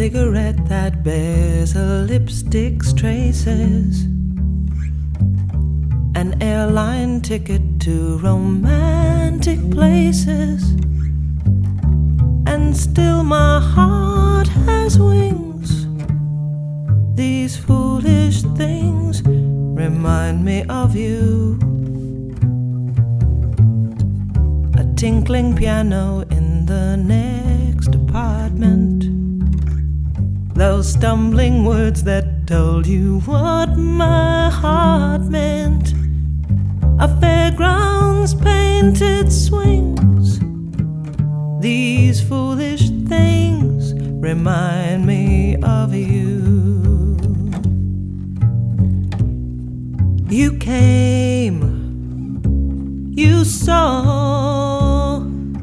cigarette that bears a lipstick's traces, an airline ticket to romantic places, and still my heart has wings. These foolish things remind me of you. A tinkling piano in the next apartment, those stumbling words that told you what my heart meant, a fairground's painted swings. These foolish things remind me of you. You came, you saw,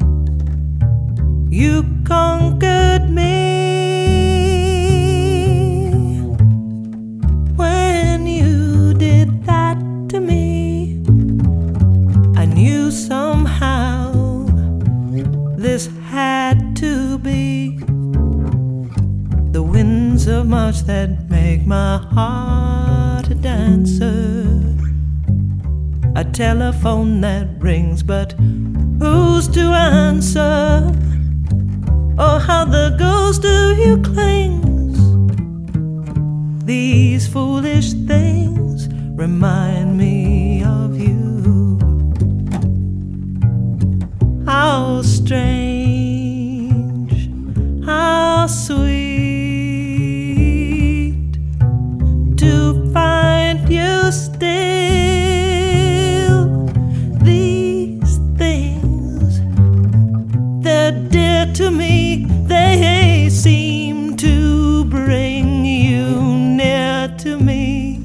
you conquered me. When you did that to me, I knew somehow this had to be the winds of March that make my heart a dancer, a telephone that rings but who's to answer? Oh, how the ghost of you clings. These foolish things remind me of you. How strange, how sweet to find you still. These things, they're dear to me. They seem to bring you near to me.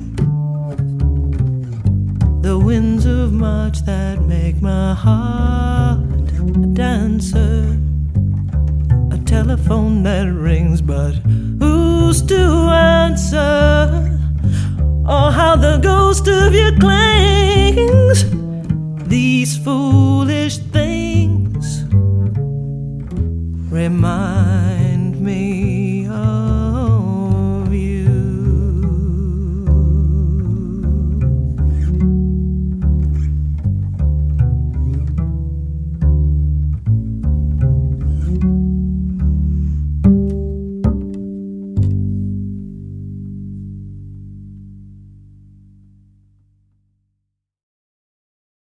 The winds of March that make my heart a dancer, a telephone that rings but who's to answer? Oh, how the ghost of you clings. These foolish things remind